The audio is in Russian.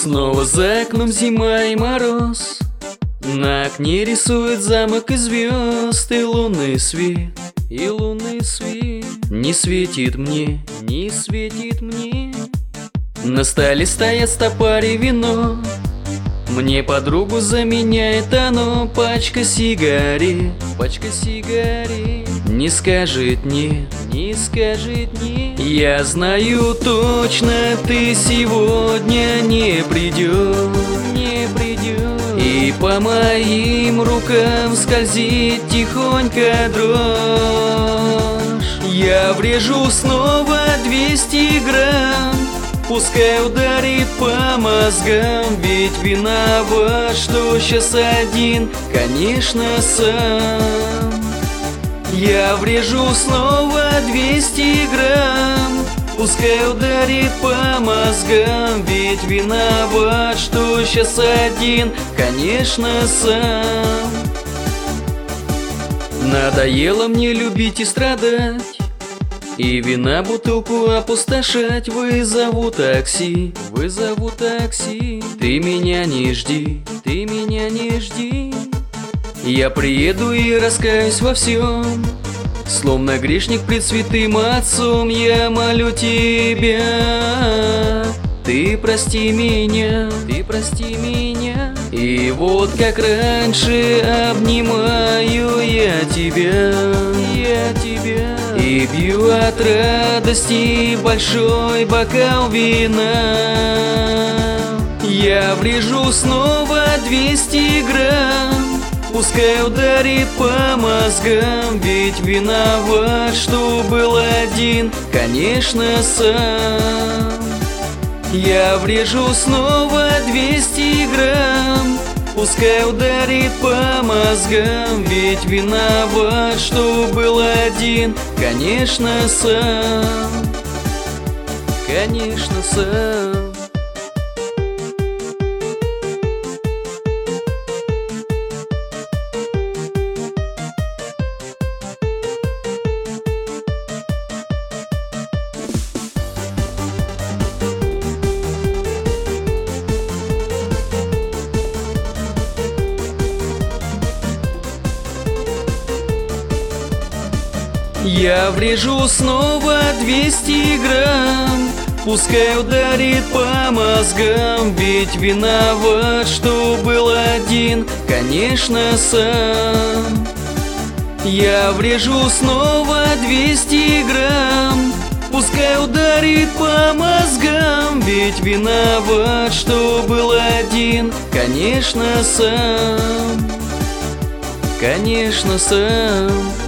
Снова за окном зима и мороз, на окне рисует замок из звезд, и лунный свет, и лунный свет не светит мне, не светит мне. На столе стоят стопарь и вино, мне подругу заменяет оно. Пачка сигарет, пачка сигарет не скажет нет, не скажет нет. Я знаю точно, ты сегодня не придешь, не придешь. И по моим рукам скользит тихонько дрожь. Я врежу снова 200 грамм, пускай ударит по мозгам, ведь виноват, что сейчас один, конечно, сам. Я врежу снова 200 грамм, пускай ударит по мозгам, ведь виноват, что сейчас один, конечно, сам. Надоело мне любить и страдать, и вина бутылку опустошать. Вызову такси, вызову такси. Ты меня не жди, ты меня не жди. Я приеду и раскаюсь во всем, словно грешник пред святым отцом. Я молю тебя, ты прости меня, ты прости меня. И вот как раньше обнимаю я тебя, я тебя. И пью от радости большой бокал вина. Я врежу снова 200 грамм, пускай ударит по мозгам, ведь виноват, что был один, конечно, сам. Я врежу снова 200 грамм, пускай ударит по мозгам, ведь виноват, что был один, конечно, сам, конечно, сам. Я врежу снова 200 грамм, пускай ударит по мозгам, ведь виноват, что был один, конечно, сам. Я врежу снова 200 грамм, пускай ударит по мозгам, ведь виноват, что был один, конечно, сам, конечно, сам.